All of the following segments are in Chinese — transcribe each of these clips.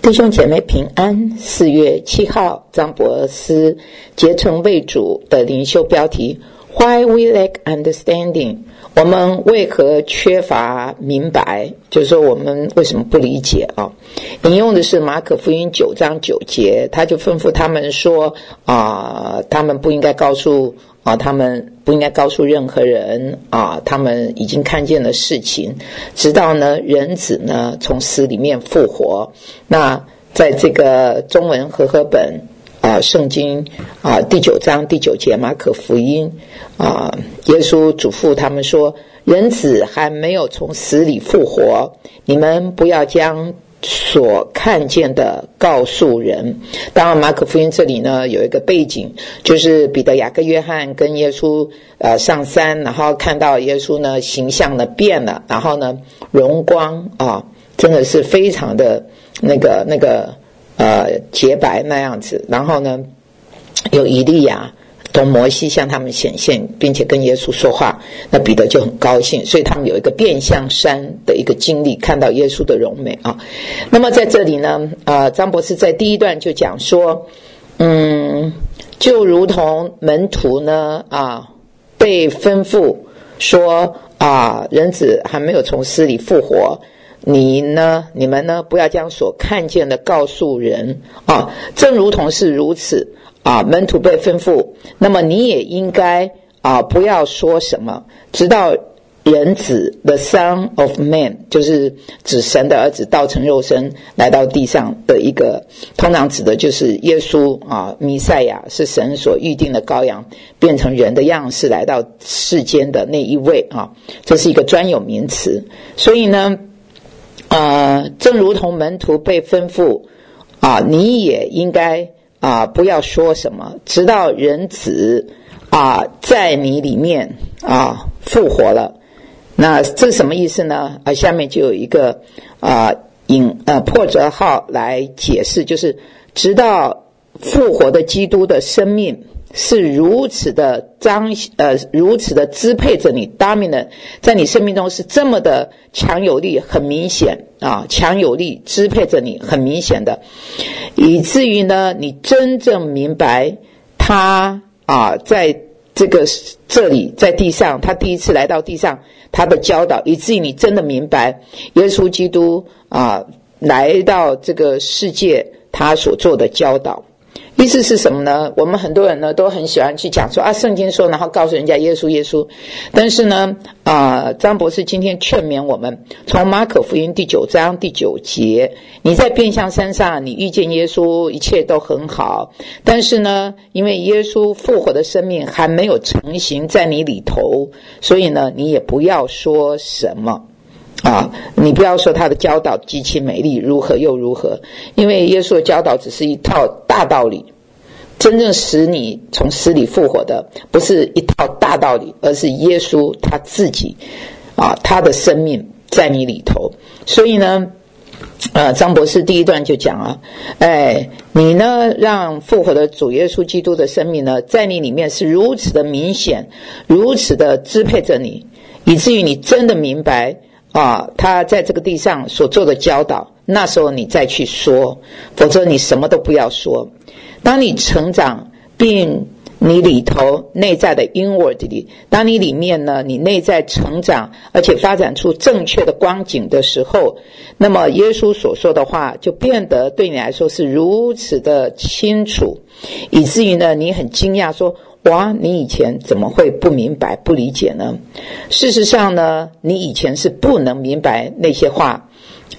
弟兄姐妹平安。4月7号，张伯斯结成为主的灵修标题 Why we lack understanding， 我们为何缺乏明白，就是说我们为什么不理解啊？引用的是马可福音9章9节，他就吩咐他们说他们不应该告诉任何人他们已经看见了事情，直到呢人子呢从死里面复活。那在这个中文和合本圣经第9章第9节马可福音耶稣嘱咐他们说，人子还没有从死里复活，你们不要将所看见的告诉人。当然马可福音这里呢有一个背景，就是彼得、雅各、约翰跟耶稣上山，然后看到耶稣呢形象呢变了，然后呢荣光真的是非常的那个洁白那样子，然后呢有以利亚同摩西向他们显现，并且跟耶稣说话，那彼得就很高兴，所以他们有一个变象山的一个经历，看到耶稣的荣美那么在这里呢张博士在第一段就讲说就如同门徒呢被吩咐说人子还没有从死里复活，你们呢不要将所看见的告诉人正如同是如此门徒被吩咐，那么你也应该不要说什么，直到人子 the Son of Man， 就是指神的儿子道成肉身来到地上的一个，通常指的就是耶稣弥赛亚，是神所预定的羔羊，变成人的样式来到世间的那一位这是一个专有名词。所以呢正如同门徒被吩咐你也应该不要说什么，直到人子在你里面复活了。那这是什么意思呢下面就有一个破折号来解释，就是直到复活的基督的生命是如此的支配着你dominant，在你生命中是这么的强有力，很明显强有力支配着你，很明显的，以至于呢你真正明白他在这里在地上，他第一次来到地上他的教导，以至于你真的明白耶稣基督来到这个世界他所做的教导。意思是什么呢？我们很多人呢都很喜欢去讲说圣经说，然后告诉人家耶稣，但是呢张博士今天劝勉我们，从马可福音第9章第9节，你在变相山上你遇见耶稣，一切都很好，但是呢因为耶稣复活的生命还没有成型在你里头，所以呢你也不要说什么你不要说他的教导极其美丽，如何又如何，因为耶稣的教导只是一套大道理，真正使你从死里复活的不是一套大道理，而是耶稣他自己他的生命在你里头。所以呢张博士第一段就讲你呢让复活的主耶稣基督的生命呢在你里面是如此的明显，如此的支配着你，以至于你真的明白他在这个地上所做的教导，那时候你再去说，否则你什么都不要说。当你成长并你里头内在的 inwardly， 当你里面呢你内在成长而且发展出正确的光景的时候，那么耶稣所说的话就变得对你来说是如此的清楚，以至于呢你很惊讶说，哇，你以前怎么会不明白不理解呢？事实上呢你以前是不能明白那些话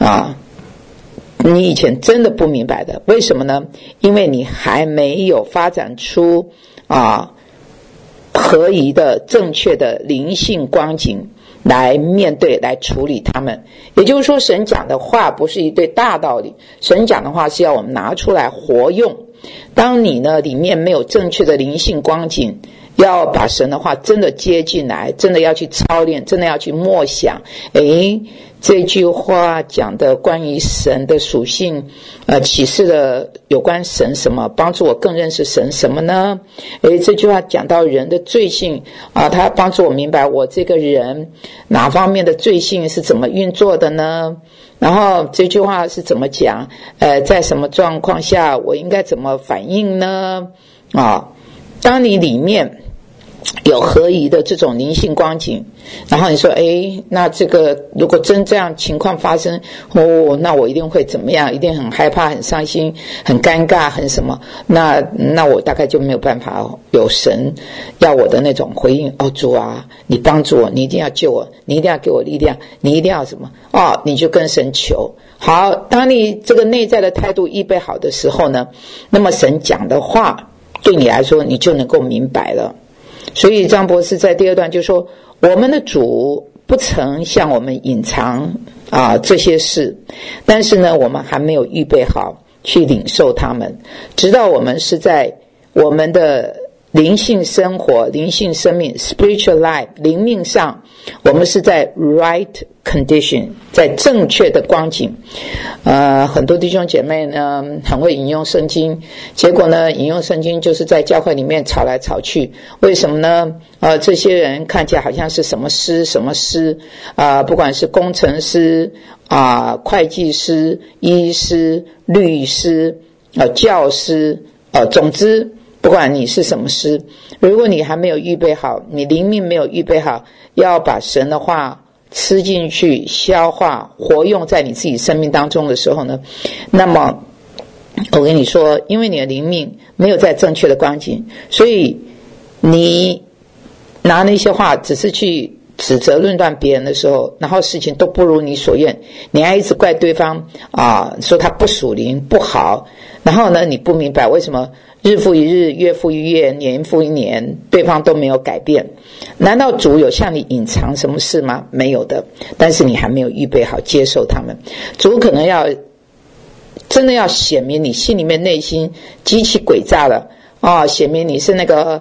你以前真的不明白的。为什么呢？因为你还没有发展出合宜的正确的灵性光景来面对来处理他们。也就是说神讲的话不是一堆大道理，神讲的话是要我们拿出来活用。当你呢里面没有正确的灵性光景，要把神的话真的接进来，真的要去操练，真的要去默想这句话讲的关于神的属性启示了有关神什么，帮助我更认识神什么呢？这句话讲到人的罪性他帮助我明白我这个人哪方面的罪性是怎么运作的呢？ 然后这句话是怎么讲？在什么状况下我应该怎么反应呢？当你里面有合宜的这种灵性光景，然后你说那这个如果真这样情况发生，那我一定会怎么样，一定很害怕，很伤心，很尴尬，很什么，那我大概就没有办法有神要我的那种回应。主啊，你帮助我，你一定要救我，你一定要给我力量，你一定要什么你就跟神求。好，当你这个内在的态度预备好的时候呢，那么神讲的话对你来说你就能够明白了。所以张博士在第二段就说，我们的主不曾向我们隐藏这些事，但是呢我们还没有预备好去领受他们，直到我们是在我们的灵性生活、灵性生命 spiritual life 灵命上，我们是在 right condition， 在正确的光景。很多弟兄姐妹呢很会引用圣经，结果呢引用圣经就是在教会里面吵来吵去。为什么呢？这些人看起来好像是什么师什么师不管是工程师会计师、医师、律师教师总之不管你是什么师，如果你还没有预备好，你灵命没有预备好，要把神的话吃进去、消化、活用在你自己生命当中的时候呢，那么我跟你说，因为你的灵命没有在正确的光景，所以你拿那些话只是去指责论断别人的时候，然后事情都不如你所愿，你还一直怪对方说他不属灵不好，然后呢你不明白为什么日复一日、月复一月、年复一年，对方都没有改变。难道主有向你隐藏什么事吗？没有的，但是你还没有预备好接受他们。主可能真的要显明你心里面内心极其诡诈了显明你是那个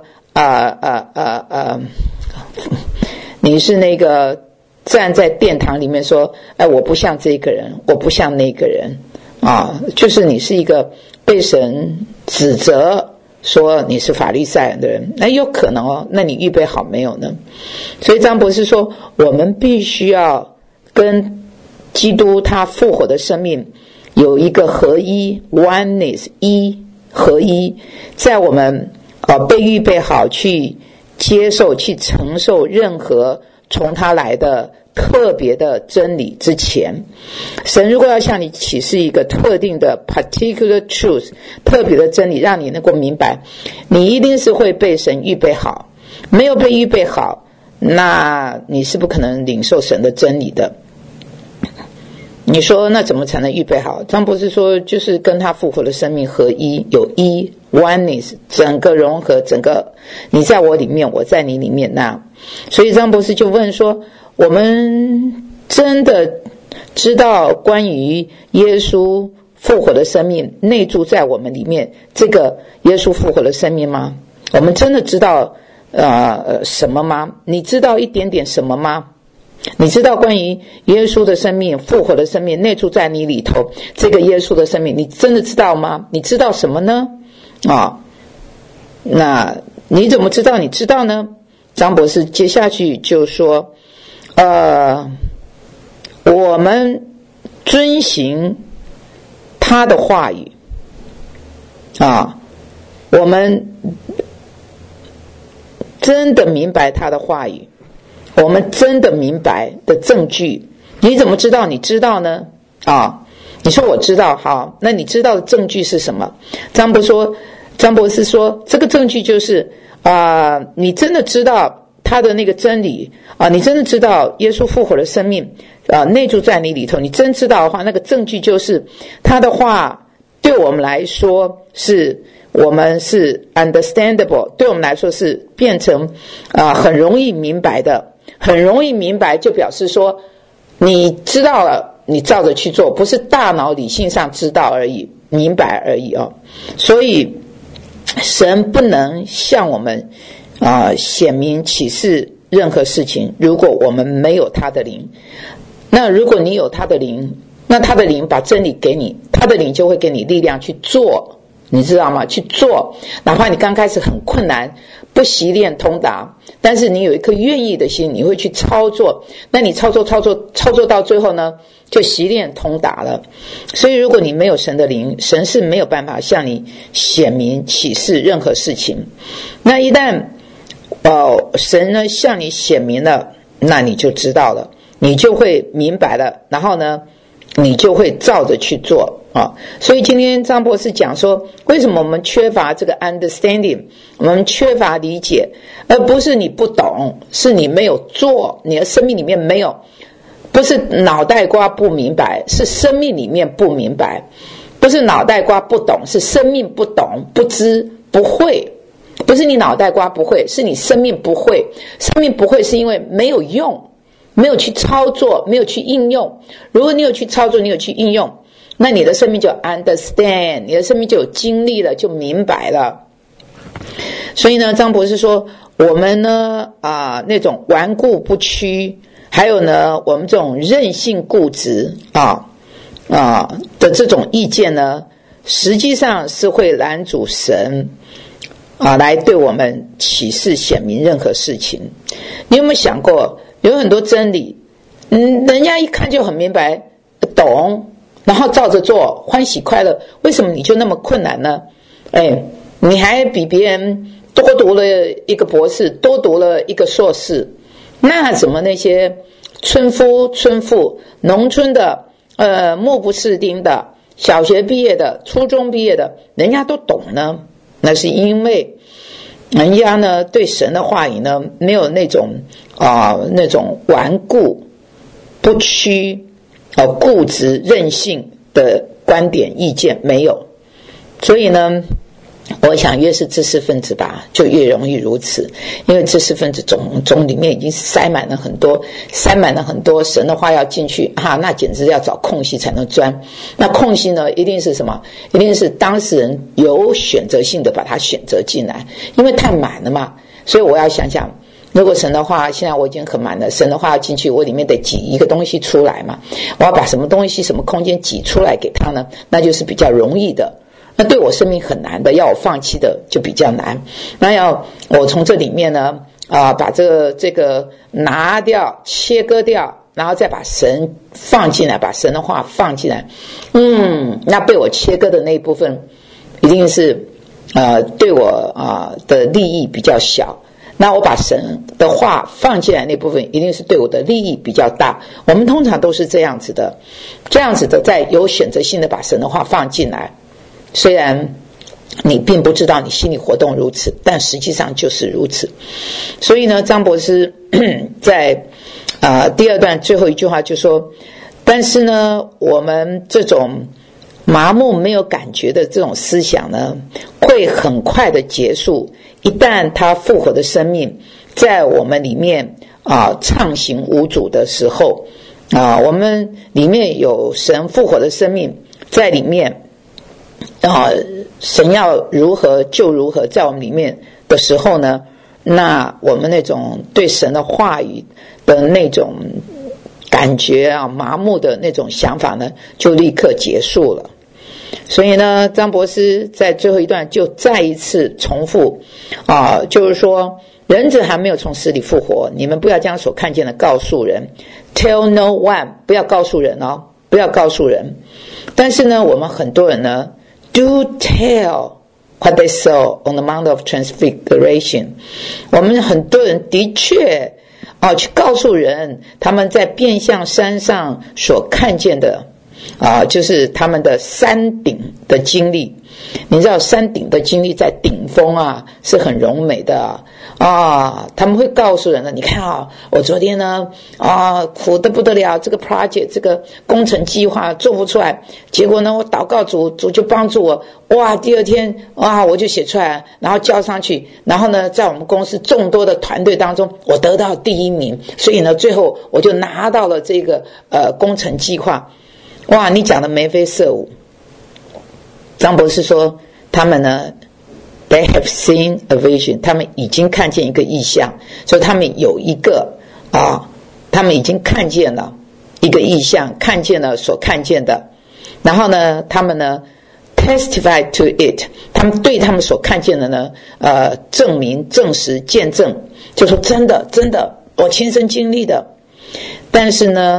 你是那个站在殿堂里面说我不像这个人，我不像那个人就是你是一个被神指责说你是法利赛人的人，那有可能那你预备好没有呢？所以张博士说，我们必须要跟基督他复活的生命有一个合一 oneness 一合一，在我们被预备好去接受去承受任何从他来的特别的真理之前，神如果要向你启示一个特定的 particular truth 特别的真理，让你能够明白，你一定是会被神预备好，没有被预备好，那你是不可能领受神的真理的。你说那怎么才能预备好？张博士说，就是跟他复活的生命合一，有一 oneness 整个融合，整个你在我里面，我在你里面所以张博士就问说，我们真的知道关于耶稣复活的生命内住在我们里面这个耶稣复活的生命吗？我们真的知道什么吗？你知道一点点什么吗？你知道关于耶稣的生命复活的生命内住在你里头这个耶稣的生命你真的知道吗？你知道什么呢？那你怎么知道你知道呢？张博士接下去就说我们遵行他的话语我们真的明白他的话语，我们真的明白的证据，你怎么知道你知道呢？你说我知道，好，那你知道的证据是什么？张博士说，这个证据就是你真的知道他的那个真理你真的知道耶稣复活的生命内住在你里头，你真知道的话，那个证据就是他的话对我们来说是我们是 understandable， 对我们来说是变成很容易明白的，很容易明白就表示说你知道了，你照着去做，不是大脑理性上知道而已，明白而已所以神不能向我们显明启示任何事情，如果我们没有他的灵。那如果你有他的灵，那他的灵把真理给你，他的灵就会给你力量去做，你知道吗？去做，哪怕你刚开始很困难，不习练通达，但是你有一颗愿意的心，你会去操作。那你操作到最后呢， 就习练通达了。所以如果你没有神的灵，神是没有办法向你显明启示任何事情。那一旦神呢向你显明了，那你就知道了，你就会明白了，然后呢你就会照着去做啊。所以今天张博士讲说，为什么我们缺乏这个 understanding， 我们缺乏理解，而不是你不懂，是你没有做，你的生命里面没有，不是脑袋瓜不明白，是生命里面不明白，不是脑袋瓜不懂，是生命不懂、不知、不会。不是你脑袋瓜不会，是你生命不会。生命不会是因为没有用，没有去操作，没有去应用。如果你有去操作，你有去应用，那你的生命就 understand， 你的生命就有经历了，就明白了。所以呢，张博士说，我们呢那种顽固不屈，还有呢我们这种任性固执的这种意见呢，实际上是会拦阻神来对我们启示显明任何事情。你有没有想过，有很多真理人家一看就很明白懂，然后照着做，欢喜快乐，为什么你就那么困难呢？你还比别人多读了一个博士，多读了一个硕士，那怎么那些村夫村妇，农村的目不识丁的，小学毕业的，初中毕业的，人家都懂呢？那是因为人家呢对神的话语呢没有那种顽固不屈固执任性的观点意见没有。所以呢我想越是知识分子吧，就越容易如此，因为知识分子总里面已经塞满了很多神的话要进去那简直要找空隙才能钻。那空隙呢，一定是什么？一定是当事人有选择性的把它选择进来，因为太满了嘛。所以我要想想，如果神的话现在我已经很满了，神的话要进去，我里面得挤一个东西出来嘛，我要把什么东西什么空间挤出来给他呢？那就是比较容易的。那对我生命很难的，要我放弃的就比较难。那要我从这里面呢把这个拿掉切割掉，然后再把神放进来，把神的话放进来，那被我切割的那一部分一定是对我的利益比较小，那我把神的话放进来那部分一定是对我的利益比较大。我们通常都是这样子的在有选择性的把神的话放进来，虽然你并不知道你心里活动如此，但实际上就是如此。所以呢，张博士在第二段最后一句话就说，但是呢我们这种麻木没有感觉的这种思想呢，会很快的结束，一旦他复活的生命在我们里面畅行无阻的时候我们里面有神复活的生命在里面神要如何就如何在我们里面的时候呢，那我们那种对神的话语的那种感觉麻木的那种想法呢，就立刻结束了。所以呢，张博士在最后一段就再一次重复就是说，人子还没有从死里复活，你们不要将所看见的告诉人， tell no one， 不要告诉人不要告诉人。但是呢，我们很多人呢do tell what they saw on the Mount of Transfiguration， 我们很多人的确去告诉人他们在变相山上所看见的就是他们的山顶的经历。你知道山顶的经历在顶峰是很柔美的他们会告诉人呢，你看我昨天呢苦得不得了，这个 project 这个工程计划做不出来，结果呢我祷告主就帮助我，第二天我就写出来，然后交上去，然后呢在我们公司众多的团队当中我得到第一名，所以呢最后我就拿到了这个工程计划。你讲的眉飞色舞。张博士说他们呢 they have seen a vision， 他们已经看见一个意象，所以他们有一个他们已经看见了一个意象，看见了所看见的，然后呢他们呢 testify to it， 他们对他们所看见的呢证明证实见证，就说真的我亲身经历的。但是呢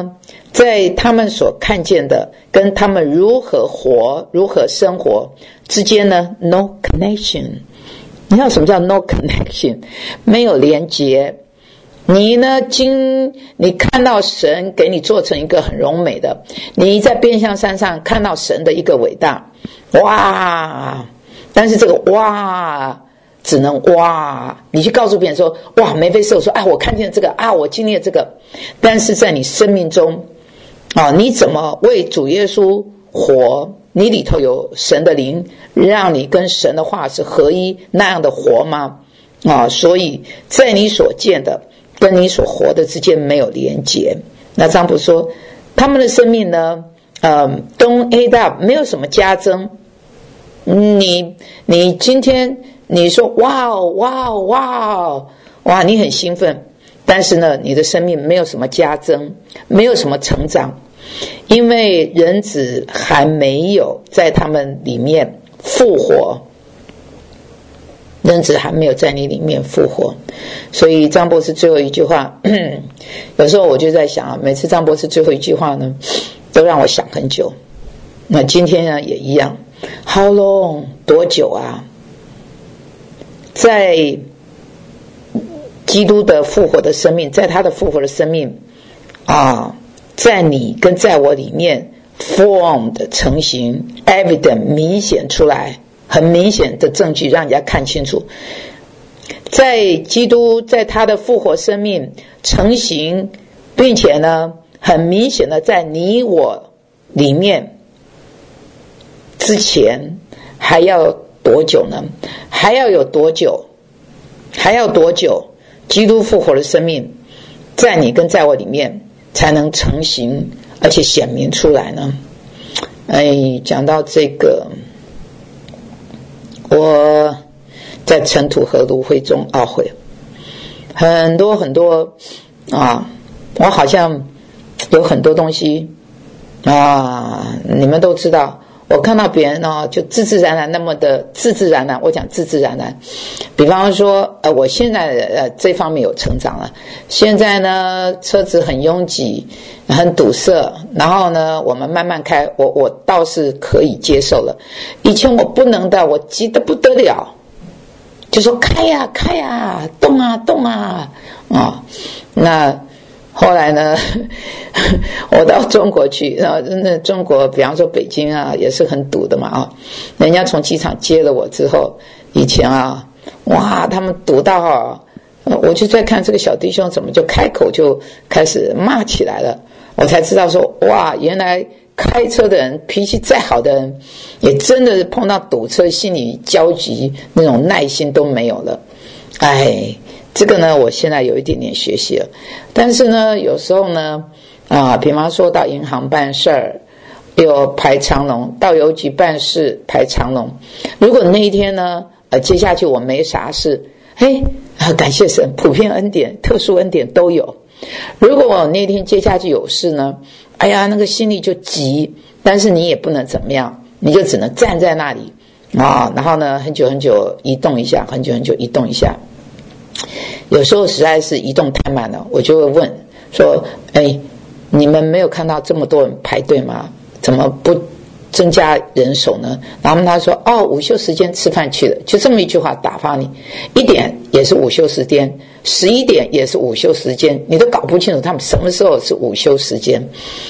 在他们所看见的跟他们如何活如何生活之间呢 no connection。 你知道什么叫 no connection？ 没有连结。你呢你看到神给你做成一个很荣美的，你在变相山上看到神的一个伟大，哇，但是这个哇只能哇，你去告诉别人说哇眉飞色舞，说啊我看见这个啊我经历了这个，但是在你生命中啊，你怎么为主耶稣活？你里头有神的灵，让你跟神的话是合一，那样的活吗？啊，所以在你所见的跟你所活的之间没有连结。那张伯说他们的生命呢don't add up， 没有什么加增。你今天你说哇哇哇哇，你很兴奋，但是呢你的生命没有什么加增，没有什么成长，因为人子还没有在他们里面复活，人子还没有在你里面复活。所以张博士最后一句话有时候我就在想每次张博士最后一句话呢都让我想很久。那今天呢也一样， How long？ 多久啊？在基督的复活的生命，在他的复活的生命啊，在你跟在我里面 formed 成型 evident 明显出来，很明显的证据让人家看清楚。在基督在他的复活生命成型，并且呢很明显的在你我里面之前还要多久呢？还要有多久？还要多久基督复活的生命在你跟在我里面才能成型而且显明出来呢？讲到这个，我在尘土和炉灰中懊悔很多很多啊！我好像有很多东西啊，你们都知道，我看到别人呢就自自然然那么的自自然然，我讲自自然然，比方说我现在这方面有成长了，现在呢车子很拥挤很堵塞，然后呢我们慢慢开，我倒是可以接受了。以前我不能的，我急得不得了，就说开呀开呀，动啊动啊那后来呢我到中国去，那中国比方说北京啊也是很堵的嘛人家从机场接了我之后，以前哇他们堵到我就在看这个小弟兄怎么就开口就开始骂起来了，我才知道说哇原来开车的人脾气再好的人也真的碰到堵车心里焦急，那种耐心都没有了。这个呢我现在有一点点学习了，但是呢有时候呢比方说到银行办事儿有排长龙，到邮局办事排长龙，如果那一天呢接下去我没啥事，感谢神，普遍恩典特殊恩典都有。如果我那天接下去有事呢，那个心里就急，但是你也不能怎么样，你就只能站在那里然后呢很久很久移动一下，很久很久移动一下。有时候实在是移动太慢了，我就会问说你们没有看到这么多人排队吗？怎么不增加人手呢？然后他说午休时间吃饭去了，就这么一句话打发你。1点也是午休时间，11点也是午休时间，你都搞不清楚他们什么时候是午休时间。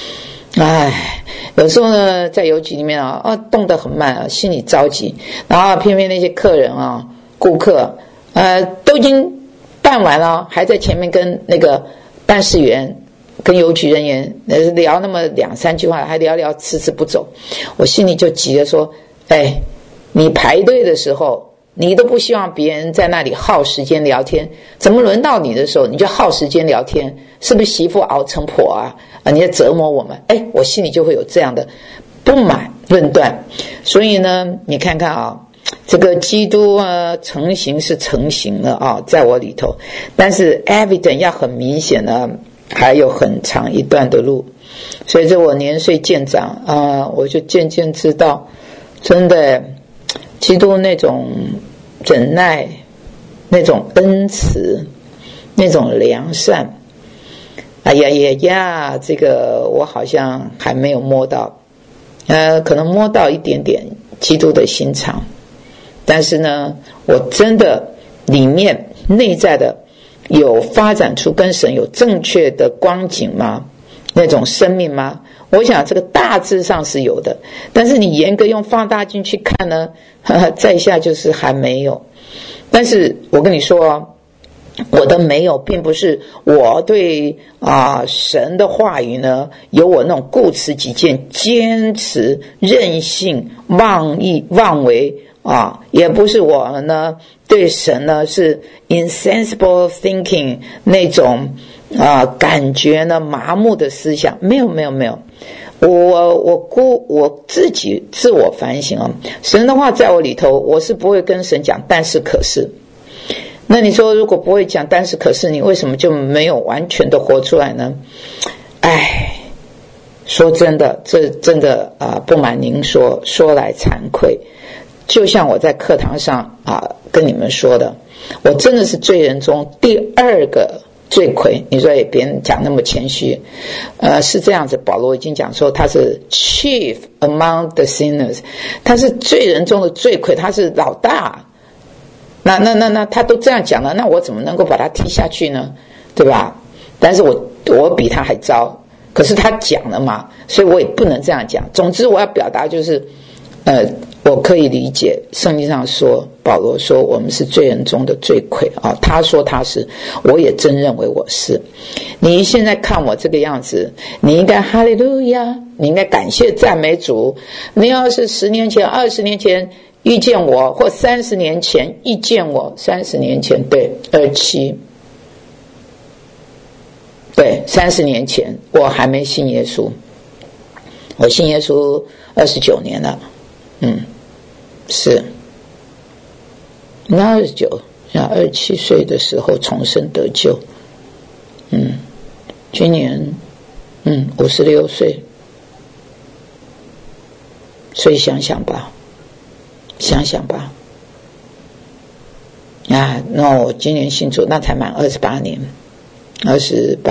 有时候呢在邮局里面动得很慢心里着急，然后偏偏那些客人顾客都已经办完了，还在前面跟那个办事员跟邮局人员聊那么2-3句话，还聊聊迟迟不走，我心里就急了说你排队的时候你都不希望别人在那里耗时间聊天，怎么轮到你的时候你就耗时间聊天？是不是媳妇熬成婆你在折磨我们？我心里就会有这样的不满论断。所以呢你看看这个基督成型是成型了在我里头，但是 evident 要很明显的还有很长一段的路。随着我年岁渐长我就渐渐知道，真的基督那种忍耐，那种恩慈，那种良善， 哎呀，这个我好像还没有摸到，可能摸到一点点基督的心肠，但是呢，我真的里面内在的有发展出跟神有正确的光景吗？那种生命吗？我想这个大致上是有的，但是你严格用放大镜去看呢，在下就是还没有。但是我跟你说，我的没有并不是我对神的话语呢有我那种固执己见、坚持、任性、妄为也不是我呢对神呢是 insensible thinking 那种感觉呢麻木的思想，没有。我自己自我反省神的话在我里头，我是不会跟神讲但是可是。那你说如果不会讲但是可是，你为什么就没有完全的活出来呢？说真的，这真的不瞒您说来惭愧，就像我在课堂上跟你们说的，我真的是罪人中第二个罪魁。你说别人讲那么谦虚，是这样子，保罗已经讲说他是 chief among the sinners， 他是罪人中的罪魁，他是老大。那他都这样讲了，那我怎么能够把他踢下去呢？对吧？但是我比他还糟，可是他讲了嘛，所以我也不能这样讲。总之我要表达就是，我可以理解圣经上说，保罗说我们是罪人中的罪魁他说他是，我也真认为我是。你现在看我这个样子，你应该哈利路亚，你应该感谢赞美主。你要是10年前、20年前遇见我，或30年前遇见我，30年前对27，对30年前我还没信耶稣，我信耶稣29年了，是，那29，像27岁的时候重生得救，今年56岁，所以想想吧，那我今年信主，那才满28年，28，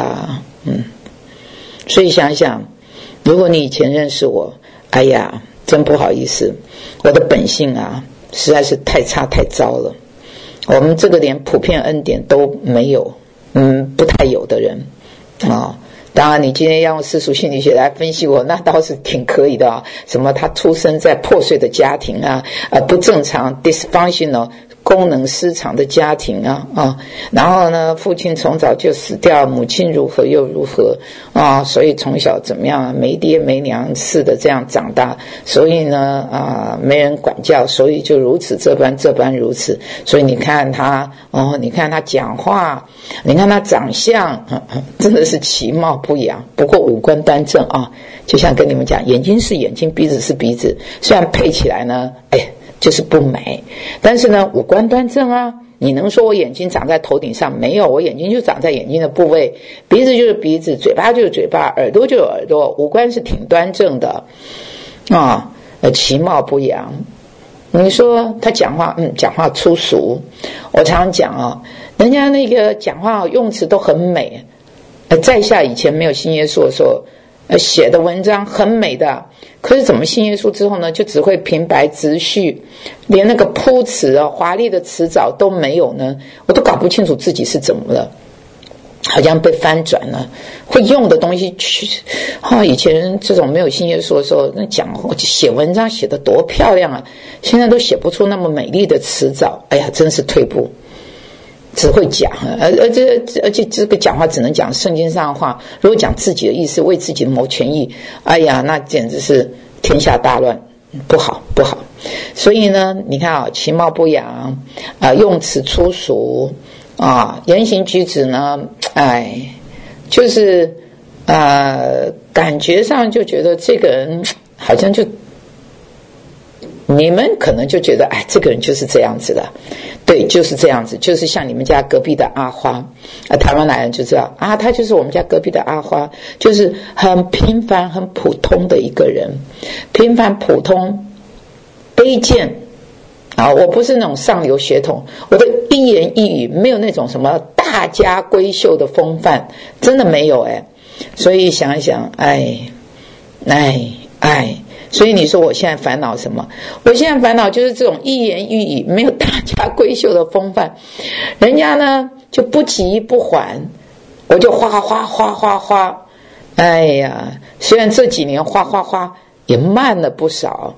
所以想想，如果你以前认识我，哎呀，真不好意思，我的本性实在是太差太糟了。我们这个连普遍恩典都没有，不太有的人当然你今天要用世俗心理学来分析我，那倒是挺可以的什么他出生在破碎的家庭不正常 dysfunctional 功能失常的家庭然后呢父亲从早就死掉，母亲如何又如何所以从小怎么样没爹没娘似的这样长大，所以呢没人管教，所以就如此这般如此。所以你看他你看他讲话，你看他长相真的是其貌不扬，不过五官端正就像跟你们讲，眼睛是眼睛，鼻子是鼻子，虽然配起来呢就是不美，但是呢五官端正你能说我眼睛长在头顶上？没有，我眼睛就长在眼睛的部位，鼻子就是鼻子，嘴巴就是嘴巴，耳朵就是耳朵，五官是挺端正的其貌不扬。你说他讲话讲话粗俗，我常常讲人家那个讲话用词都很美，在下以前没有信耶稣的时候写的文章很美的，可是怎么信耶稣之后呢，就只会平白直叙，连那个铺词华丽的词藻都没有呢，我都搞不清楚自己是怎么了，好像被翻转了，会用的东西以前这种没有信耶稣的时候，那写文章写得多漂亮现在都写不出那么美丽的词藻，哎呀，真是退步，只会讲，而且这个讲话只能讲圣经上的话，如果讲自己的意思，为自己谋权益，哎呀，那简直是天下大乱，不好。所以呢，你看其貌不扬用词粗俗言行举止呢，就是感觉上就觉得这个人好像就你们可能就觉得这个人就是这样子的，对，就是这样子，就是像你们家隔壁的阿花台湾来人就知道他就是我们家隔壁的阿花，就是很平凡很普通的一个人，平凡普通卑贱我不是那种上流血统，我的一言一语没有那种什么大大家闺秀的风范，真的没有所以想一想，所以你说我现在烦恼什么？我现在烦恼就是这种一言一语没有大家闺秀的风范，人家呢就不急不缓，我就哗哗哗哗哗。哎呀，虽然这几年哗哗哗也慢了不少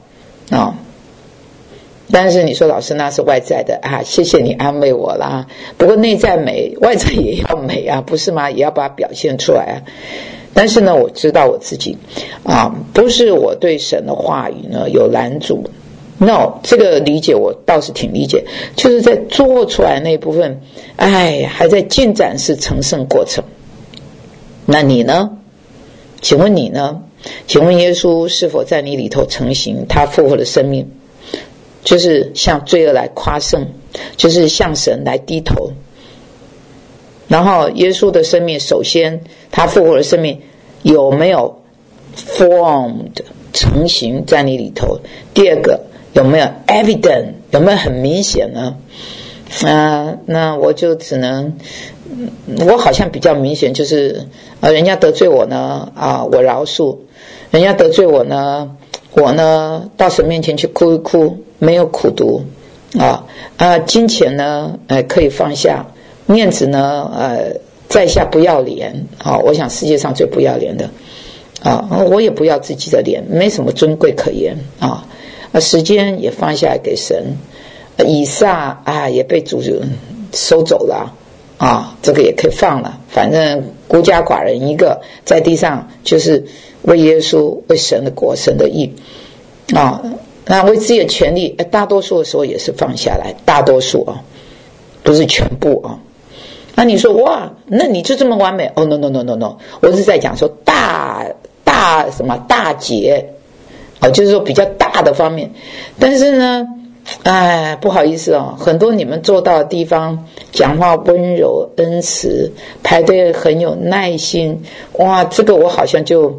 但是你说老师那是外在的谢谢你安慰我啦。不过内在美，外在也要美不是吗？也要把它表现出来但是呢，我知道我自己不是我对神的话语呢有拦阻 ，no， 这个理解我倒是挺理解，就是在做出来那部分，还在进展式成圣过程。那你呢？请问你呢？请问耶稣是否在你里头成型？他复活的生命，就是向罪恶来夸胜，就是向神来低头。然后耶稣的生命，首先他复活的生命有没有 formed 成型在你里头？第二个，有没有 evident， 有没有很明显呢？那我就只能，我好像比较明显，就是人家得罪我呢我饶恕；人家得罪我呢，我呢到神面前去哭一哭，没有苦毒金钱呢可以放下。面子呢在下不要脸我想世界上最不要脸的我也不要自己的脸，没什么尊贵可言时间也放下来给神。以撒也被主收走了这个也可以放了，反正孤家寡人一个，在地上就是为耶稣为神的国神的义那为自己的权利大多数的时候也是放下来，大多数不是全部那你说哇，那你就这么完美no， 我是在讲说大节就是说比较大的方面。但是呢不好意思很多你们做到的地方，讲话温柔恩慈，排队很有耐心，哇，这个我好像就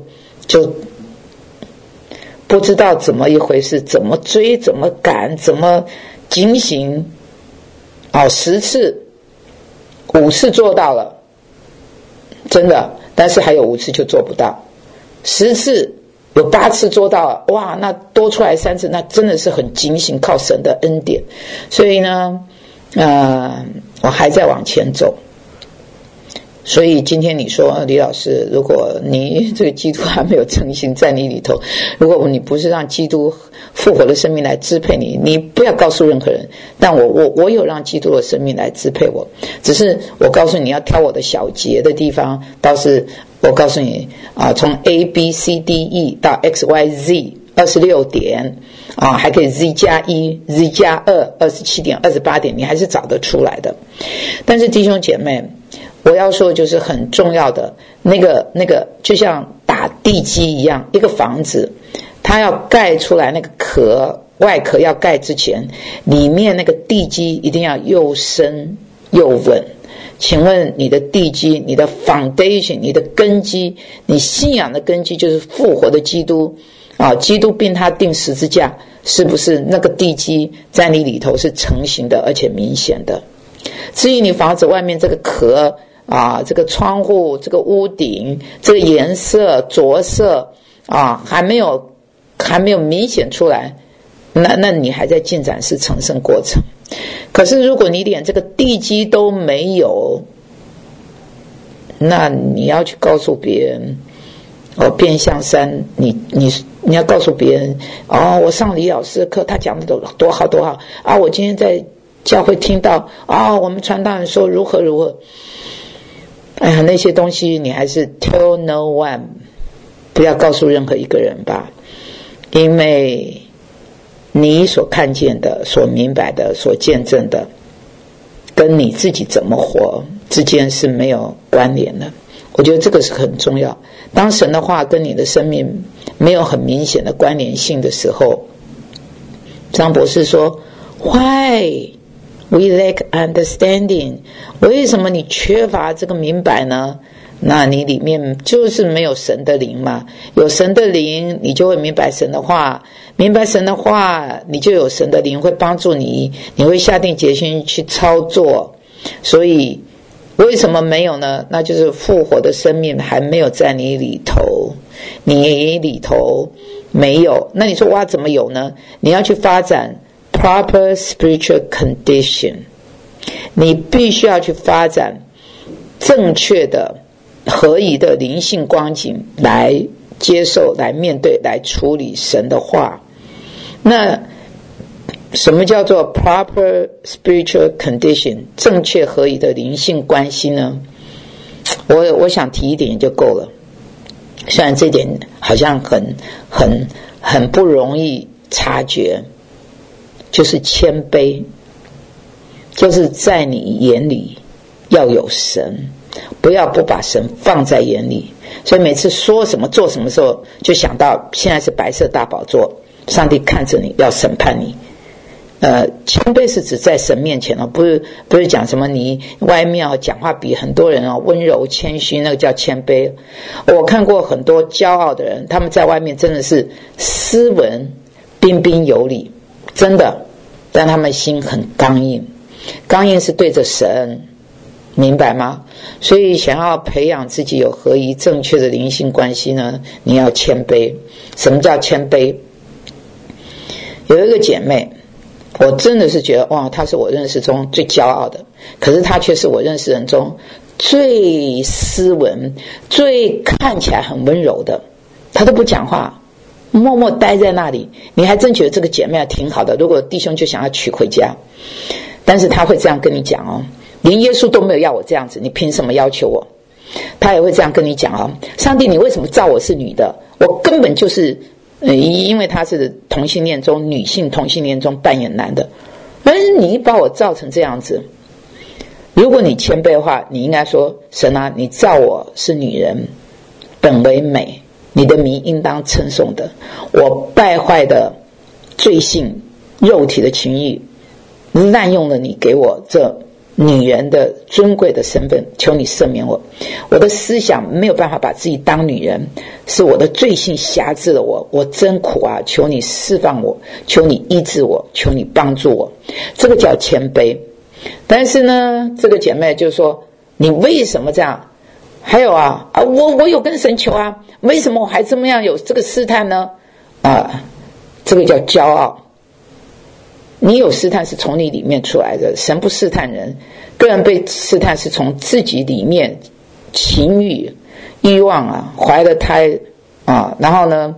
不知道怎么一回事，怎么追，怎么赶，怎么警醒10次5次做到了，真的，但是还有5次就做不到，10次有8次做到了，哇，那多出来3次，那真的是很警醒，靠神的恩典。所以呢我还在往前走。所以今天你说李老师，如果你这个基督还没有成型在你里头，如果你不是让基督复活的生命来支配你，你不要告诉任何人，但我有让基督的生命来支配我，只是我告诉你要挑我的小节的地方，倒是我告诉你从 A B C D E 到 X Y Z 26点还可以 Z 加1 Z 加2 27点28点，你还是找得出来的。但是弟兄姐妹，我要说就是很重要的那个就像打地基一样，一个房子它要盖出来，那个外壳要盖之前，里面那个地基一定要又深又稳。请问你的地基，你的 foundation， 你的根基，你信仰的根基就是复活的基督基督并他钉十字架，是不是那个地基在你里头是成型的而且明显的？至于你房子外面这个壳这个窗户，这个屋顶，这个颜色着色还没有明显出来，那你还在进展式成圣过程。可是如果你连这个地基都没有，那你要去告诉别人变象山，你要告诉别人我上李老师的课，他讲的多好多好我今天在教会听到我们传道人说如何如何。那些东西你还是 tell no one， 不要告诉任何一个人吧，因为你所看见的、所明白的、所见证的，跟你自己怎么活之间是没有关联的。我觉得这个是很重要。当神的话跟你的生命没有很明显的关联性的时候，张博士说 Why we lack understanding， 为什么你缺乏这个明白呢？那你里面就是没有神的灵嘛，有神的灵你就会明白神的话，明白神的话你就有神的灵会帮助你，你会下定决心去操作。所以为什么没有呢？那就是复活的生命还没有在你里头，你里头没有。那你说哇，怎么有呢？你要去发展 proper spiritual condition， 你必须要去发展正确的合宜的灵性光景来接受、来面对、来处理神的话。那什么叫做 proper spiritual condition， 正确合宜的灵性关系呢？我想提一点就够了，虽然这点好像很不容易察觉，就是谦卑，就是在你眼里要有神，不要不把神放在眼里。所以每次说什么做什么时候，就想到现在是白色大宝座，上帝看着你要审判你。谦卑是指在神面前不是讲什么你外面讲话比很多人温柔谦虚，那个叫谦卑。我看过很多骄傲的人，他们在外面真的是斯文彬彬有礼，真的，但他们心很刚硬，刚硬是对着神，明白吗？所以想要培养自己有合宜正确的灵性关系呢，你要谦卑。什么叫谦卑？有一个姐妹，我真的是觉得哇，她是我认识中最骄傲的，可是她却是我认识人中最斯文、最看起来很温柔的。她都不讲话，默默待在那里，你还真觉得这个姐妹挺好的，如果弟兄就想要娶回家。但是她会这样跟你讲连耶稣都没有要我这样子，你凭什么要求我？她也会这样跟你讲上帝，你为什么造我是女的？我根本就是因为他是同性恋中女性同性恋中扮演男的，但是你把我造成这样子。如果你谦卑的话，你应该说，神啊，你造我是女人，本为美，你的名应当称颂的。我败坏的罪性肉体的情欲，滥用了你给我这女人的尊贵的身份，求你赦免我。我的思想没有办法把自己当女人，是我的罪性辖制了我，我真苦啊！求你释放我，求你医治我，求你帮助我。这个叫谦卑。但是呢，这个姐妹就说，你为什么这样？还有我有跟神求啊，为什么我还这么样有这个试探呢？这个叫骄傲。你有试探是从你里面出来的，神不试探人，个人被试探是从自己里面情欲欲望怀了胎然后呢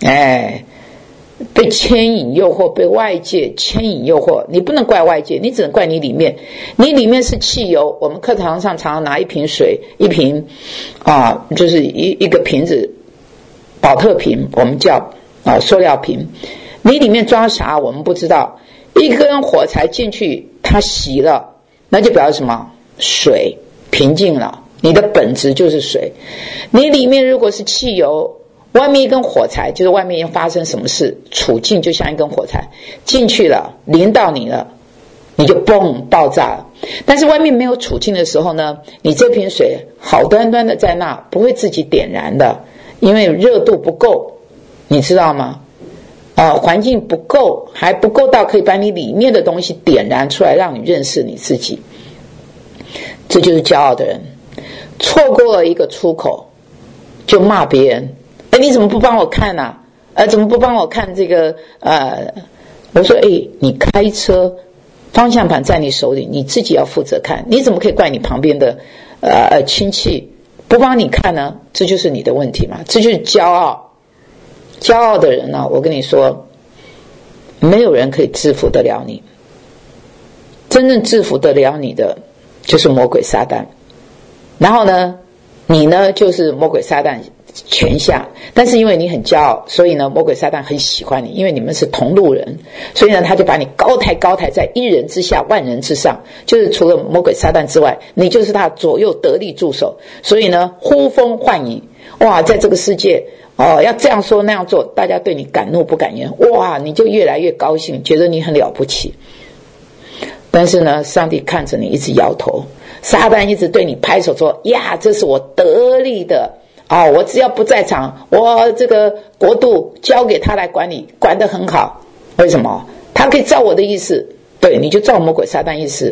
被牵引诱惑，被外界牵引诱惑。你不能怪外界，你只能怪你里面。你里面是汽油，我们课堂上常常拿一瓶水，一瓶就是一个瓶子，保特瓶，我们叫塑料瓶，你里面装啥我们不知道。一根火柴进去，它熄了，那就表示什么？水平静了，你的本质就是水。你里面如果是汽油，外面一根火柴，就是外面发生什么事，处境就像一根火柴进去了，淋到你了，你就嘣爆炸了。但是外面没有处境的时候呢，你这瓶水好端端的在那，不会自己点燃的，因为热度不够，你知道吗？环境不够，还不够到可以把你里面的东西点燃出来，让你认识你自己。这就是骄傲的人，错过了一个出口就骂别人，你怎么不帮我看啊？怎么不帮我看这个我说你开车方向盘在你手里，你自己要负责看，你怎么可以怪你旁边的亲戚不帮你看呢？这就是你的问题嘛，这就是骄傲。骄傲的人呢，我跟你说，没有人可以制服得了你。真正制服得了你的就是魔鬼撒旦。然后呢，你呢就是魔鬼撒旦权下，但是因为你很骄傲，所以呢魔鬼撒旦很喜欢你，因为你们是同路人，所以呢他就把你高抬在一人之下万人之上，就是除了魔鬼撒旦之外，你就是他左右得力助手。所以呢呼风唤雨，哇，在这个世界要这样说那样做，大家对你敢怒不敢言，哇，你就越来越高兴，觉得你很了不起。但是呢上帝看着你一直摇头，撒旦一直对你拍手说，呀，这是我得力的我只要不在场，我这个国度交给他来管理，管得很好。为什么？他可以照我的意思，对，你就照魔鬼撒旦意思，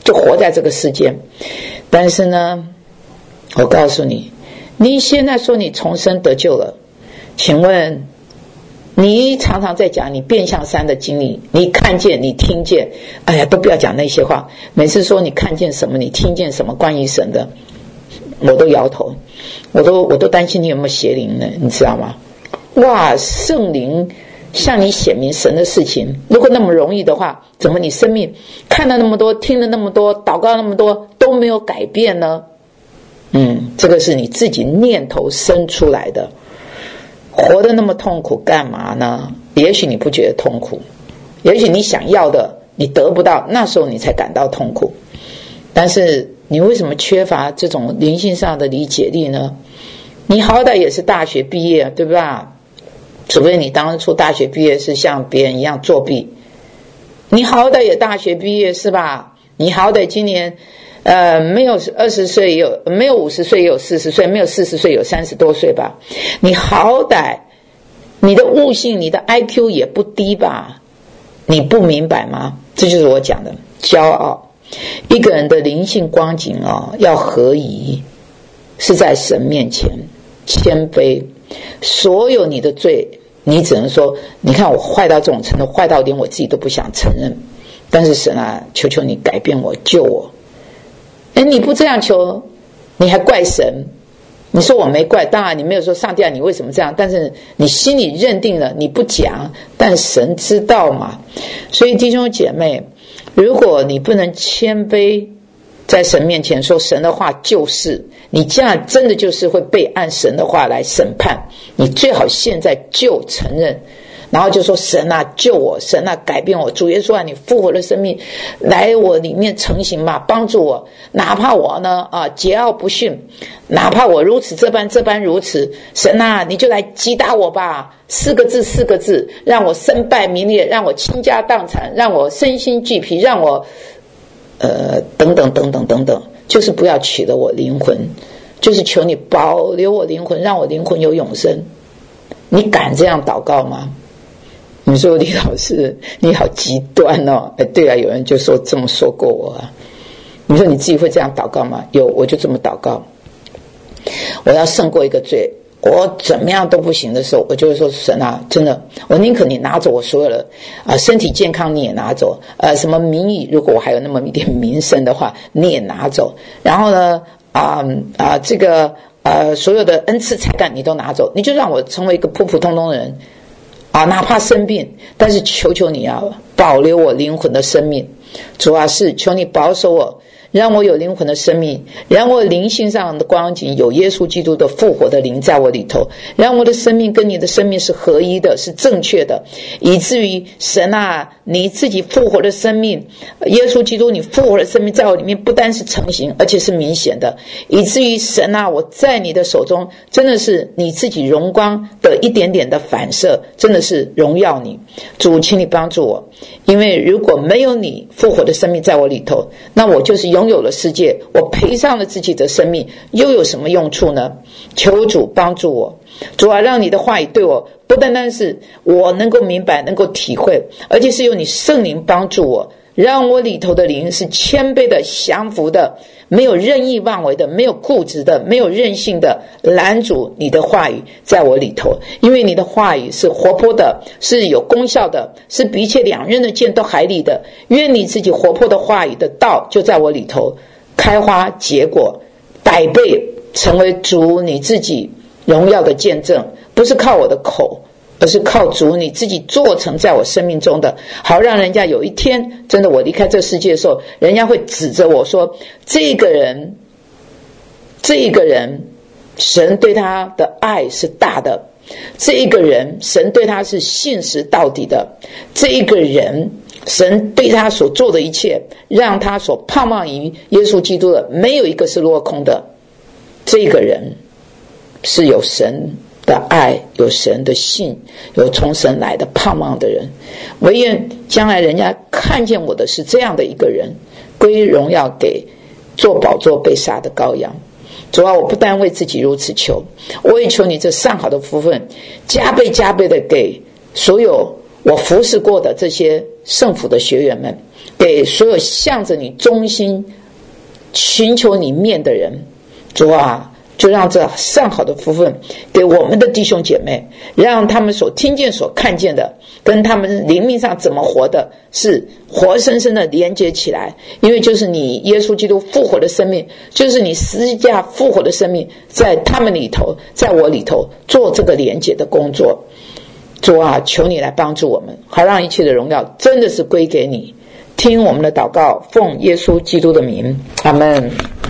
就活在这个世界。但是呢，我告诉你，你现在说你重生得救了，请问你常常在讲你变相山的经历，你看见你听见，哎呀，都不要讲那些话。每次说你看见什么你听见什么关于神的，我都摇头，我都担心你有没有邪灵呢，你知道吗？哇，圣灵向你显明神的事情，如果那么容易的话，怎么你生命看了那么多，听了那么多，祷告那么多都没有改变呢？这个是你自己念头生出来的。活得那么痛苦干嘛呢？也许你不觉得痛苦，也许你想要的你得不到，那时候你才感到痛苦。但是你为什么缺乏这种灵性上的理解力呢？你好歹也是大学毕业，对吧？除非你当初大学毕业是像别人一样作弊，你好歹也大学毕业是吧？你好歹今年没有20岁有，没有50岁有40岁，没有40岁有30多岁吧？你好歹你的悟性你的 IQ 也不低吧？你不明白吗？这就是我讲的骄傲。一个人的灵性光景要合宜，是在神面前谦卑。所有你的罪你只能说，你看我坏到这种程度，坏到连我自己都不想承认，但是神啊，求求你改变我，救我。你不这样求，你还怪神？你说我没怪，当然你没有说上帝啊，你为什么这样？但是你心里认定了，你不讲，但神知道嘛。所以弟兄姐妹，如果你不能谦卑在神面前说神的话就是，你这样真的就是会被按神的话来审判。你最好现在就承认，然后就说神啊救我，神啊改变我，主耶稣啊你复活的生命来我里面成型吧，帮助我，哪怕我呢桀骜不驯，哪怕我如此这般如此，神啊你就来击打我吧，4个字，让我身败名裂，让我倾家荡产，让我身心俱疲，让我等等，就是不要取了我灵魂，就是求你保留我灵魂，让我灵魂有永生。你敢这样祷告吗？你说李老师你好极端哦。对啊，有人就说这么说过我啊。你说你自己会这样祷告吗？有，我就这么祷告，我要胜过一个罪，我怎么样都不行的时候，我就会说神啊，真的我宁可你拿走我所有的身体健康你也拿走，什么名誉，如果我还有那么一点名声的话你也拿走，然后呢这个所有的恩赐才干你都拿走，你就让我成为一个普普通通的人哪怕生病，但是求求你保留我灵魂的生命。主啊，是求你保守我，让我有灵魂的生命，让我灵性上的光景有耶稣基督的复活的灵在我里头，让我的生命跟你的生命是合一的，是正确的，以至于神啊，你自己复活的生命，耶稣基督你复活的生命在我里面不单是成型，而且是明显的，以至于神啊，我在你的手中真的是你自己荣光的一点点的反射，真的是荣耀你。主，请你帮助我，因为如果没有你复活的生命在我里头，那我就是拥有了世界，我赔上了自己的生命，又有什么用处呢？求主帮助我，主啊，让你的话语对我不单单是我能够明白能够体会，而且是由你圣灵帮助我，让我里头的灵是谦卑的降服的，没有任意妄为的，没有固执的，没有任性的，拦阻你的话语在我里头。因为你的话语是活泼的，是有功效的，是比一切两刃的剑都还利的。愿你自己活泼的话语的道就在我里头开花结果，100倍成为主你自己荣耀的见证，不是靠我的口，而是靠主你自己做成在我生命中的，好让人家有一天真的我离开这世界的时候，人家会指着我说，这个人神对他的爱是大的，这一个人神对他是信实到底的，这一个人神对他所做的一切，让他所盼望于耶稣基督的没有一个是落空的，这个人是有神的爱，有神的信，有从神来的盼望的人。唯愿将来人家看见我的是这样的一个人，归荣耀给做宝座被杀的羔羊。主啊，我不单为自己如此求，我也求你这上好的福分加倍的给所有我服侍过的这些圣福的学员们，给所有向着你忠心寻求你面的人，主啊，就让这上好的福分给我们的弟兄姐妹，让他们所听见所看见的跟他们灵命上怎么活的是活生生的连接起来，因为就是你耶稣基督复活的生命，就是你十字架复活的生命，在他们里头，在我里头做这个连接的工作。主啊，求你来帮助我们，好让一切的荣耀真的是归给你。听我们的祷告，奉耶稣基督的名，阿们。